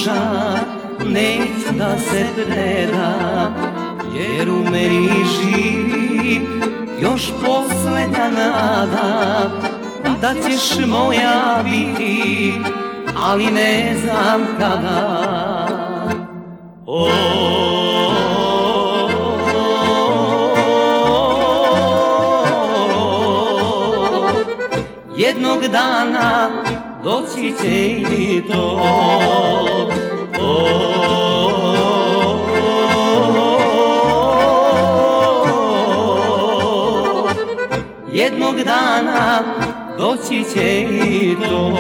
tuža, neću da se predam, jer u meni živi još poslednja nada da ćeš moja biti, ali ne znam kada. Jednog dana doći će i to. Jednog dana doći će i to.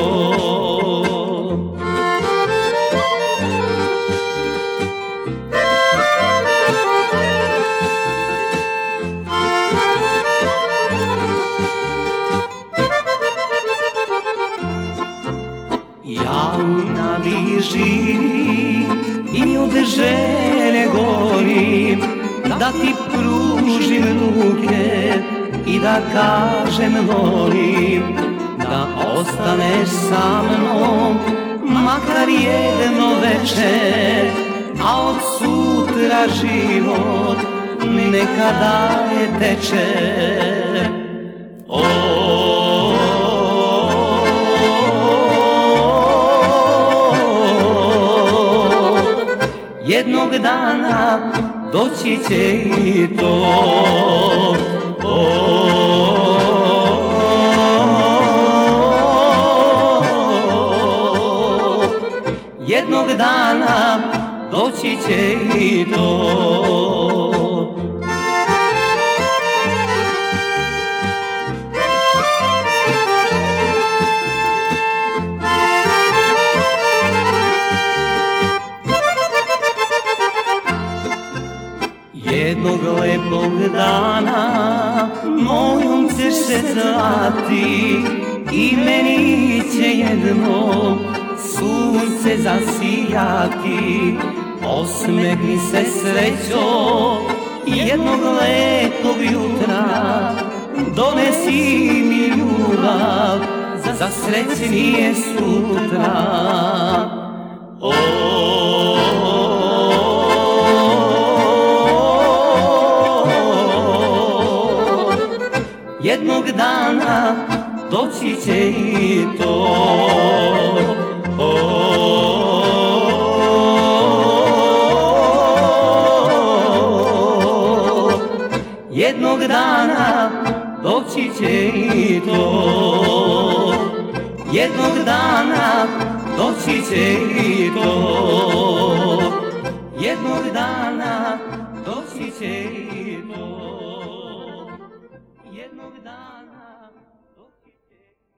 Ja u nadi živim i od želje gorim, da ti pružim ruke i da kažem volim, da ostaneš sa mnom makar jedno večer, a od sutra život neka dalje teče. Jednog dana doći će i to. Jednog dana doći će i to. Jednog lepog dana mojom ćeš se zvati i meni će jedno sunce zasijati. Osmehni se srećo jednog lepog jutra, donesi mi ljubav za srećnije sutra. Jednog dana doći će i to. Jednog dana doći će i to. Jednog dana doći će i to. Jednog dana doći će i to. Jednog dana